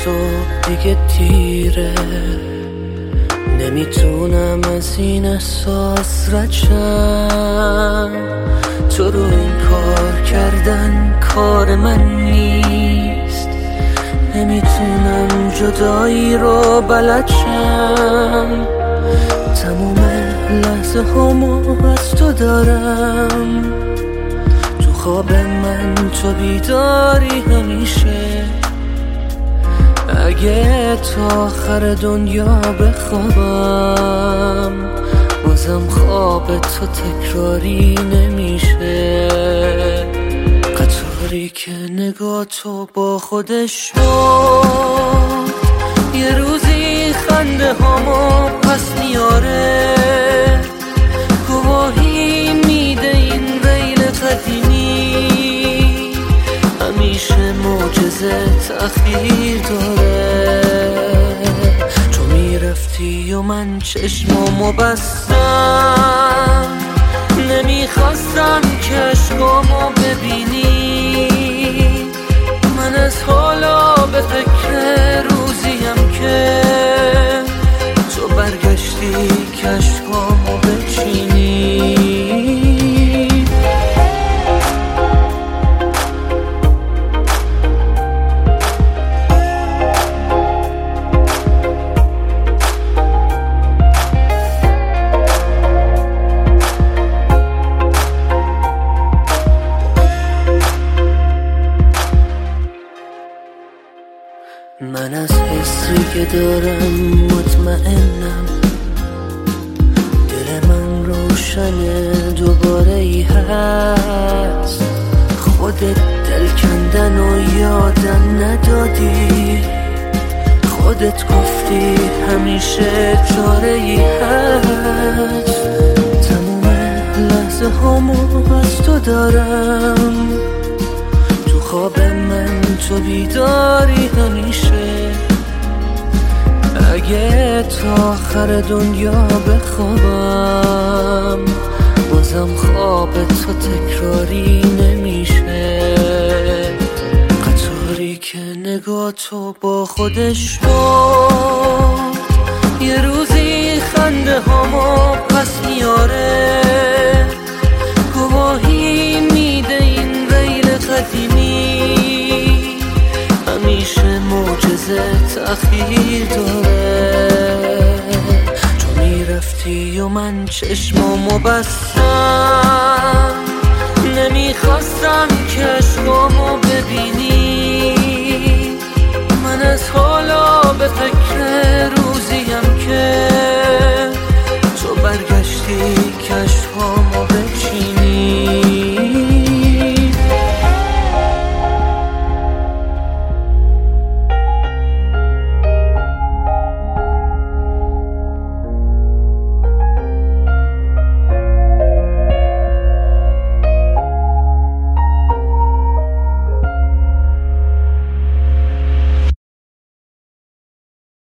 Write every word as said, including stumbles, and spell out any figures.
صبح دیگه دیره، نمیتونم از این احساس رد شم. تو رو این کار کردن کار من نیست، نمیتونم جدایی رو بلد شم. تموم لحظه همو از تو دارم، تو خواب من تو بیداری همیشه. اگه تا آخر دنیا بخوابم، بازم خواب تو تکراری نمیشه. قطاری که نگاه تو با خودش بود، یه روزی خنده هامو پس میاره، گواهی میده این ریل قدیمی همیشه معجزه تأخیر داره. تو میرفتی و من چشمامو بستم، نمیخواستم که عشقامو ببینی. من از حالا به فکر روزیم که تو برگشتی که عشقامو بچینی. من از حسی که دارم مطمئنم، دل من روشنه دوباره ای هست. خودت دل کندن و یادم ندادی، خودت گفتی همیشه چاره ای هست. تموم لحظه همو از تو دارم، تو خواب من تو بیداری همیشه. اگه تا آخر دنیا بخوابم، بازم خواب تو تکراری نمیشه. قطاری که نگاه تو با خودش بود، یه روزی خنده هامو پس میاره، گواهی میده این ریل قدیمی همیشه معجزه تأخیر داره. تو میرفتی و من چشمامو بستم، نمیخواستم که عشقامو ببینی. من از حالا به فکر روزیم که